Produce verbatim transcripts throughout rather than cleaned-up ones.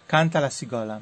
Canta la cigola.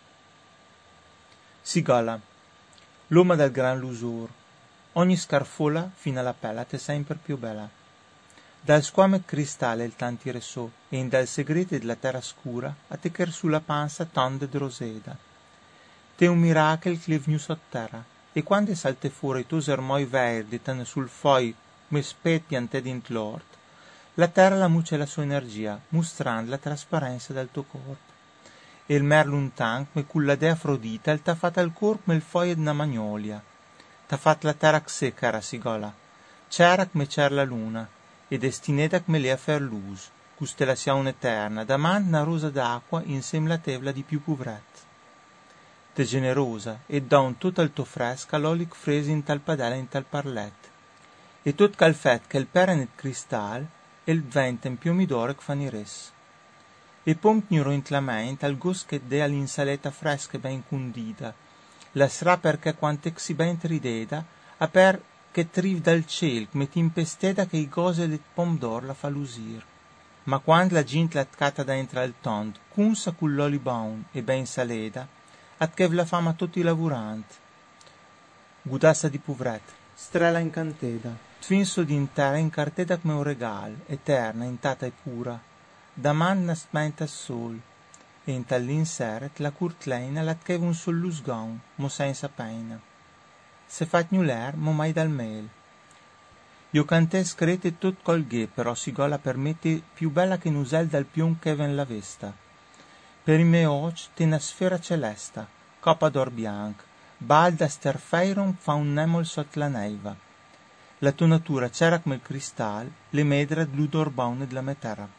Cigola, l'uomo del gran lusur, ogni scarfola fino alla pella te sempre più bella. Dal squame cristallo il tanti resò, e in dal segreti della terra scura a techer sulla panza tonde de roseda. Te un miracolo che venu sotterra, e quando salte fuori i tuoi ermoi verdi ten sul foi come spetti ante dint l'ort, la terra la muce la sua energia, mostrando la trasparenza del tuo corpo. E il mer luntan come culla de Afrodita il t'ha fatta il corpo come il foie d'una magnolia. T'ha fatta la terra secca, cara cigola, c'era come c'era la luna, e destinata come lei a fer luz, custe la sia un'eterna, davanti una rosa d'acqua insieme la tevla di più povret. Te generosa, e don tutto il tuo fresca l'olic fresi in tal padella in tal parlet, e tot calfet che il pere nel cristal, e il vento in più midore che fanno i res. E pom gnuro in la mente al gos che dea l'insaletta fresca e ben condita, la sra perché quante si ben rideda, a per che triv dal ciel, come t'impesteda che i gose del pomdor la fa lusir. Ma quando la gente l'ha ccata dentro al tond, cunsa con l'oli bon e ben saleda, at che la fama a tutti i lavoranti. Gudassa di povret, strela in canteda, tfinso d'intera in carteda come un regal, eterna, intata e pura, da man nasmenta sol, e in tall'inseret la curtleina la tcheva un sol lusgon, mo senza pena. Se fat nuler, mo mai dal mel. Io cantè screte tot col ghe, però cigola permette più bella che n'usel dal pion che ven la vesta. Per i miei occhi te una sfera celesta, coppa d'or bianc, balda sterfeiron fa un nemol sot la neiva. La tua natura c'era come il cristal, le medre d'ludor baune della mia terra.